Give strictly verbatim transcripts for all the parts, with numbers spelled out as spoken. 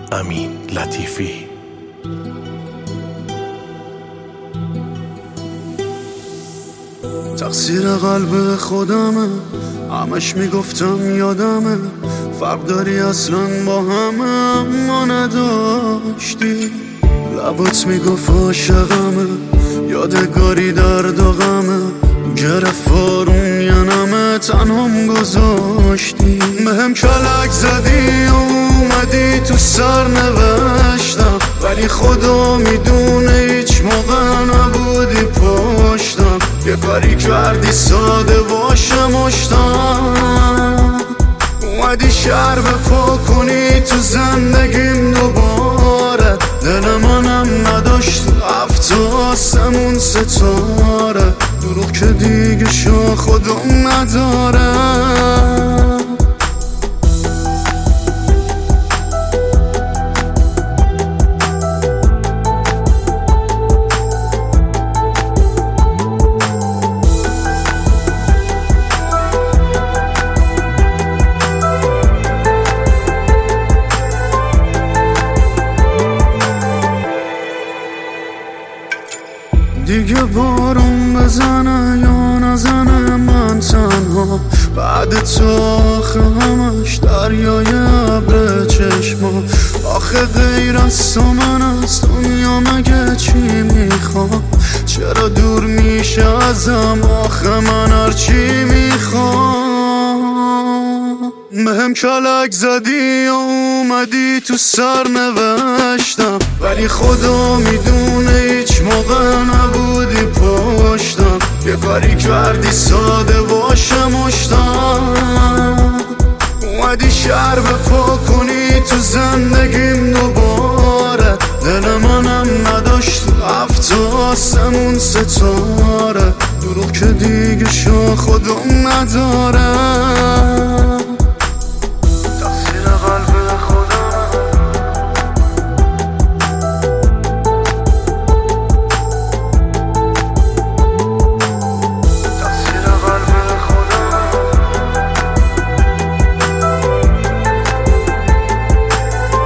امین لطیفی. تقصیر قلب خودمه، همش میگفتم یادمه، فرق داری اصلا با همه اما نداشتی. لبات میگفت عاشقمه، یادگاری درد و غمه، گرفت بارون یه نمه تنهام گذاشتی. مهم کلک زدی و اومدی تو سر نوشتم، ولی خدا میدونه هیچ موقع نبودی پشتم. یه کاری کردی ساده باشه مشتم، اومدی شهر بپا کنی تو زندگیم دوباره. دل منم نداشت هفت آسمون ستاره، دروغ که دیگه شا خودم نداره. دیگه بارون بزنه یا نزنه من تنها، بعد تو آخه همش دریای ابر چشما. آخه غیر از تو من از دنیا مگه چی میخوام؟ چرا دور میشه ازم آخه من هرچی میخوام؟ مهم کلک زدی و اومدی تو سر نوشتم، ولی خدا میدونه هیچ موقع نبودی پشتم. یه کاری کردی ساده باشه مشتم، اومدی شهر بپا کنی تو زندگیم دوباره. دل منم نداشت هفت آسمون ستاره، دروغ که دیگه شا خودم نداره.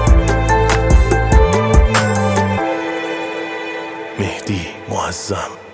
مهدی معظم.